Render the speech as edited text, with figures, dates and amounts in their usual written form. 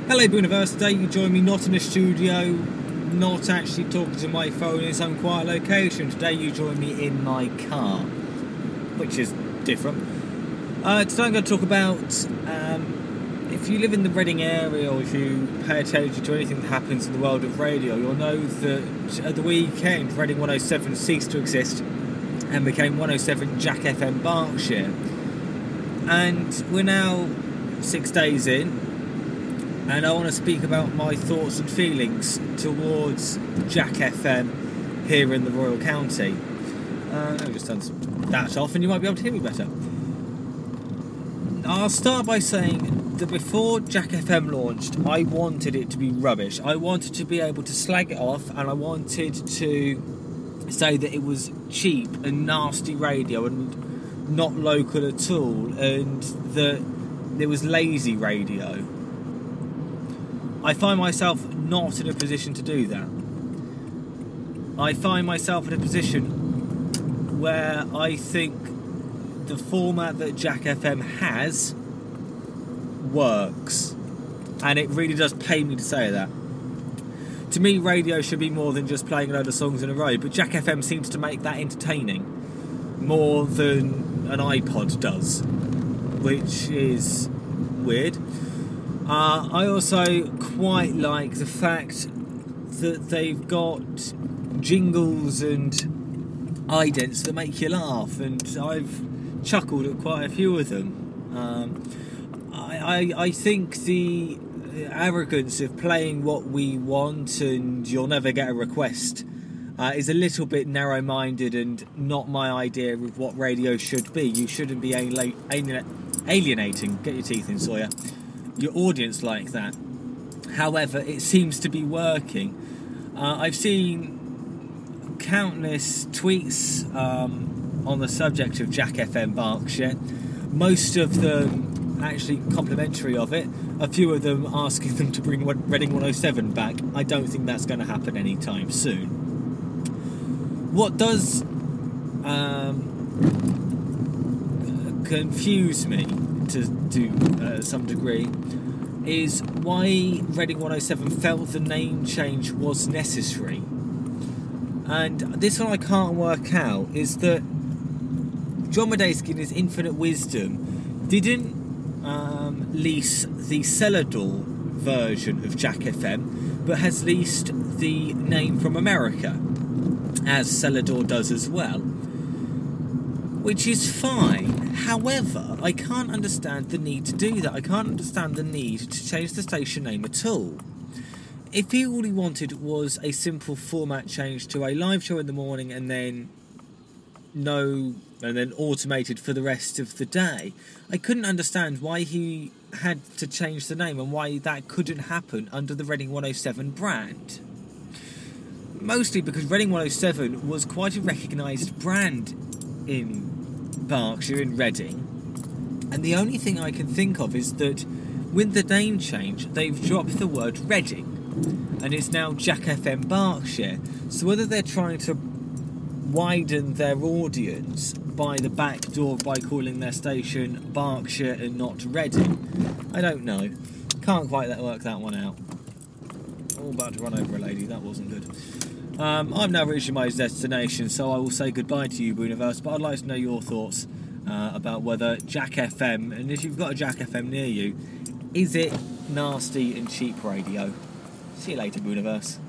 Hello Booniverse, today you join me not in a studio, not actually talking to my phone in some quiet location. Today you join me in my car, which is different. Today I'm going to talk about if you live in the Reading area or if you pay attention to anything that happens in the world of radio, you'll know that at the weekend Reading 107 ceased to exist and became 107 Jack FM Berkshire. And we're now 6 days in, and I want to speak about my thoughts and feelings towards Jack FM here in the Royal County. I'll just turn that off and you might be able to hear me better. I'll start by saying that before Jack FM launched, I wanted it to be rubbish. I wanted to be able to slag it off, and I wanted to say that it was cheap and nasty radio and not local at all, and that it was lazy radio. I find myself not in a position to do that. I find myself in a position where I think the format that Jack FM has works, and it really does pain me to say that. To me, radio should be more than just playing a load of songs in a row, but Jack FM seems to make that entertaining more than an iPod does, which is weird. I also quite like the fact that they've got jingles and idents that make you laugh, and I've chuckled at quite a few of them. I think the arrogance of playing what we want and you'll never get a request is a little bit narrow-minded and not my idea of what radio should be. You shouldn't be alienating, get your teeth in, Sawyer, your audience like that. However, it seems to be working. I've seen countless tweets on the subject of Jack FM Berkshire, most of them actually complimentary of it, a few of them asking them to bring Reading 107 back. I don't think that's going to happen anytime soon. What does confuse me to some degree is why Reading 107 felt the name change was necessary. And this one I can't work out is that John Medeski, in his infinite wisdom, didn't lease the Celador version of Jack FM, but has leased the name from America, as Celador does as well, which is fine. However, I can't understand the need to do that. I can't understand the need to change the station name at all. If all he wanted was a simple format change to a live show in the morning and then automated for the rest of the day, I couldn't understand why he had to change the name and why that couldn't happen under the Reading 107 brand. Mostly because Reading 107 was quite a recognised brand in Berkshire, in Reading, and the only thing I can think of is that with the name change they've dropped the word Reading and it's now Jack FM Berkshire. So whether they're trying to widen their audience by the back door by calling their station Berkshire and not Reading, I don't know. Can't quite work that one out. Oh, about to run over a lady, that wasn't good. I've now reached my destination, so I will say goodbye to you, Booniverse, but I'd like to know your thoughts about whether Jack FM, and if you've got a Jack FM near you, is it nasty and cheap radio? See you later, Booniverse.